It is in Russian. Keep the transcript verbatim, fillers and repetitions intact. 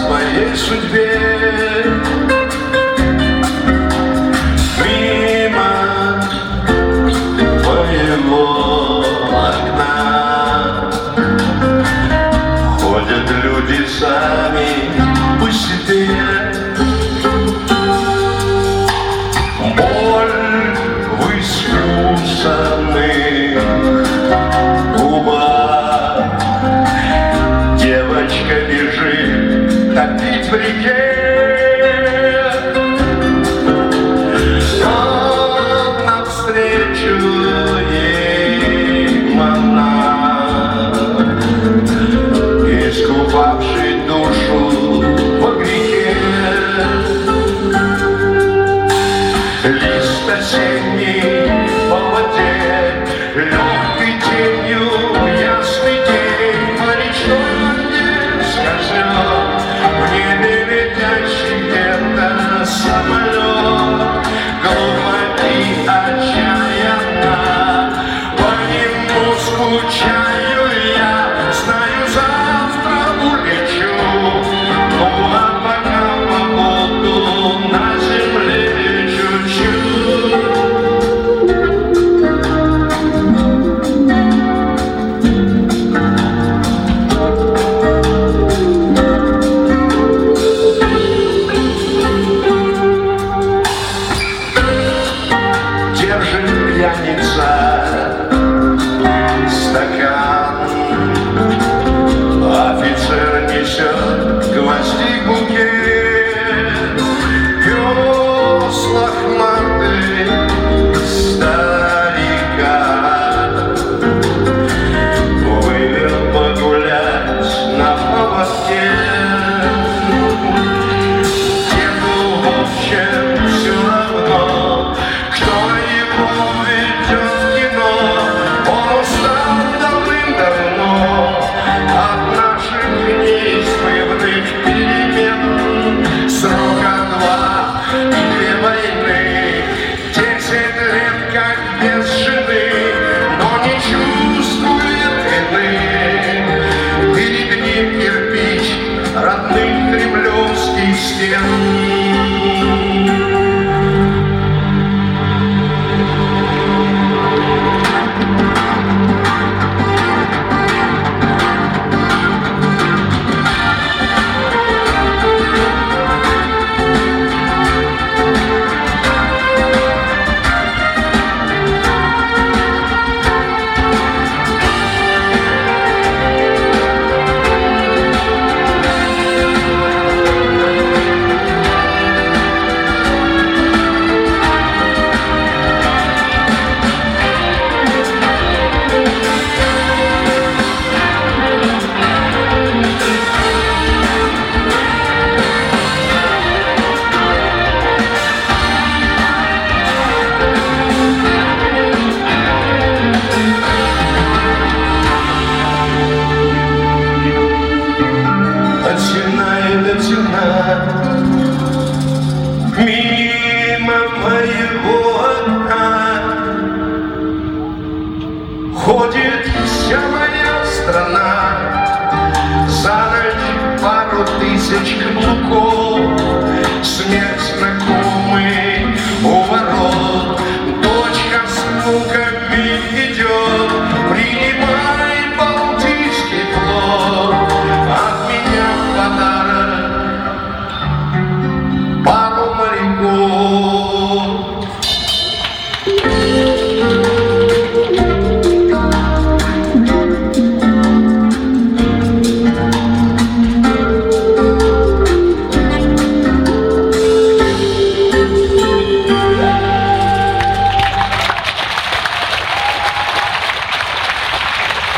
своей судьбе. Мимо твоего окна ходят люди сами по себе. Боль в искусанных губах. Девочка бежит топить в реке. Но навстречу ей монах, искупавший душу во грехе. Лист осенний по воде, легкой тенью ясный день. Морячок мне сказал, в небе летящий где-то самолет. Глупо и отчаянно по нему скучаю я. Знаю, завтра улечу, ну а пока побуду на земле чуть-чуть. Держит пьяница стакан, офицер несет гвозди букет. Пёс лохматый старика вывел погулять на поводке. Деду в общем все равно, кто его ведет в кино. Он устал давным-давно от наших неизбывных перемен. Срока два и две войны, десять лет как без жены, но не чувствует вины. Перед ним кирпич родных кремлевских стен. Мимо моего окна ходит вся моя страна. За ночь пару тысяч каблуков, смерть на